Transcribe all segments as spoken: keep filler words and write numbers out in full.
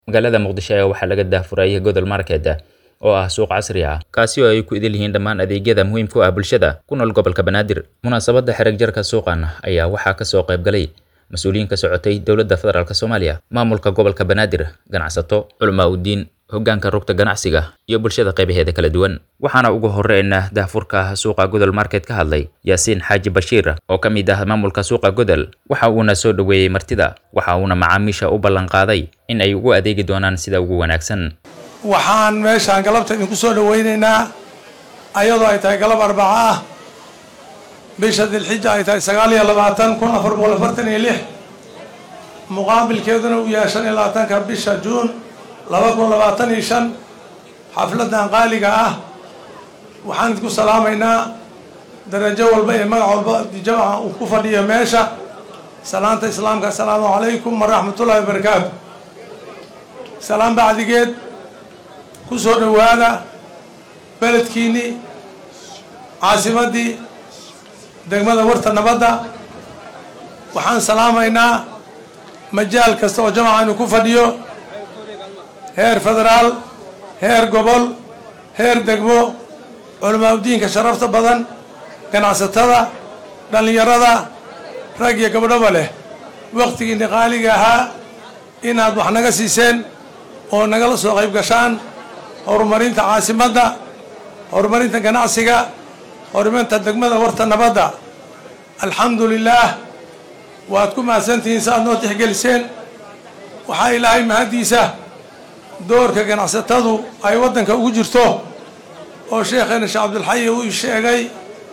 magaalada Muqdisho ayaa waxaa laga daahfuray Godol Market oo ah suuq casri ah kaasi oo ay ku idil yihiin dhammaan adeegyada muhiimka ah bulshada ku nool gobolka Banaadir. Munaasabadda xirag jarka suuqan ayaa waxaa ka soo qayb galay mas'uuliyiin ka socotay dowladda federaalka Soomaaliya, maamulka gobolka Banaadir, ganacsato, culimo u diin, hoggaanka rugta ganacsiga iyo bulshada qaybaheeda kala duwan. Waxaana ugu horeeyna daahfurka suuqa Godol Market ka hadlay Yaasiin Xaaji Bashiir oo ka mid ah maamulka suuqa Godol. Waxa uuna soo dhaweeyay martida, waxa uuna macaamiisha u ballan qaaday in ay ugu adeegi doonaan sida ugu wanaagsan. waxaan meeshaan galabta idinku soo dhaweynaynaa ayadoo ay tahay galab arbaca ah bisha dilxija ay tahay sagaal iyo labaatan kun afar boqol afartan iyo lix muqaabilkeeduna uu yahay shan iyo labaatanka bisha juun laba kun labaatan iyo shan xafladan qaaliga ah waxaan idinku salaamaynaa darajo walba iyo magac walba jamaca uu ku fadhiyo meesha salaanta islaamka assalaamu calaykum waraxmatullahi wabarakaatu. salaam bacdigeed ku soo dhawaada beledkiinii caasimaddii degmada warta nabadda. waxaan salaamaynaa majaal kasta oo jamacaynu ku fadhiyo heer federaal, heer gobol, heer degmo, culamaa udiinka sharafta badan, ganacsatada, dhallinyarada, rag iyo gabdhaba leh waqtigiinni qaaliga ahaa inaad wax naga siiseen oo nagala soo qayb gashaan horumarinta caasimadda, horumarinta ganacsiga, horumarinta degmada warta nabadda. alxamdulilaah waad ku mahadsantihiin saaad noo tixgeliseen. waxaa ilaahay mahaddiisa doorka ganacsatadu ay waddanka ugu jirto oo sheekheena sheekh cabdulxayi uu sheegay,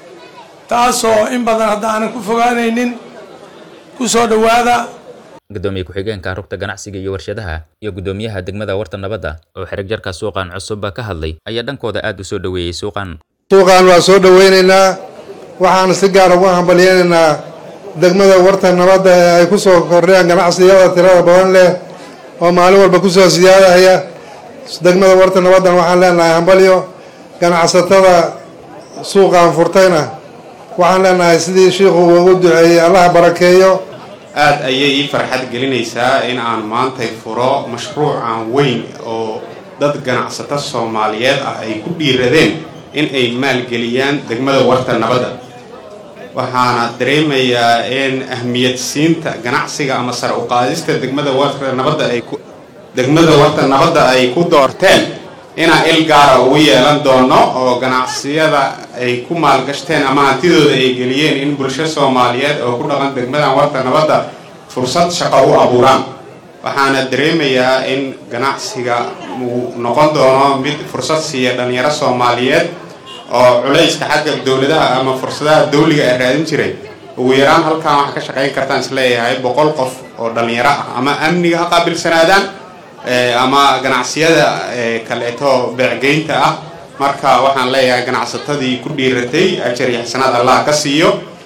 taasoo in badan hadda aanan ku fogaanaynin. ku soo dhawaada gudoomiye ku-xigeenka rugta ganacsiga iyo warshadaha iyo gudoomiyaha degmada warta nabadda oo xirag jarka suuqan cusub ka hadlay ayaa dhankooda aad u soo dhaweeyay suuqan. suuqan waa soo dhaweynaynaa, waxaan si gaar ugu hambalyeynaa degmada warta nabadda ee ay ku soo kordhiyaan ganacsiyada tirada badan leh oo maalin walba ku soo siyaadaya. degmada warta nabaddan waxaan leenahay hambalyo. ganacsatada suuqan furtayna waxaan leenahay sidii shiikhu ugu duceeyey allaha barakeeyo. aad ayay ii farxad gelinaysaa in aan maantay furo mashruucan weyn oo dad ganacsato Soomaaliyeed ah ay ku dhiiradeen in ay maalgeliyaan degmada warta nabadda. waxaana dareemayaa in ahmiyad siinta ganacsiga ama sare u qaadista degmada warta nabadda ay ku degmada warta nabadda ay ku doorteen inaan il gaara ugu yeelan doono oo ganacsiyada ay ku maalgashteen ama hantidooda ay geliyeen in bulsho Soomaaliyeed oo ku dhaqan degmada warta nabadda fursad shaqo u abuuraan. waxaana dareemayaa in ganacsiga uu noqon doono mid fursad siiya dhalinyaro Soomaaliyeed oo culayska xagga dowladaha ama fursadaha dawliga ay raadin jiray. ugu yaraan halkaan wax ka shaqayn kartaan isleeyahay boqol qof oo dhalinyaro ah ama amniga ha qaabilsanaadaan ama ganacsiyada kaleeto beecgeynta ah. marka waxaan leeyahay ganacsatadii ku dhiiratay ajar iyo xasanaad Allah ka siiyo.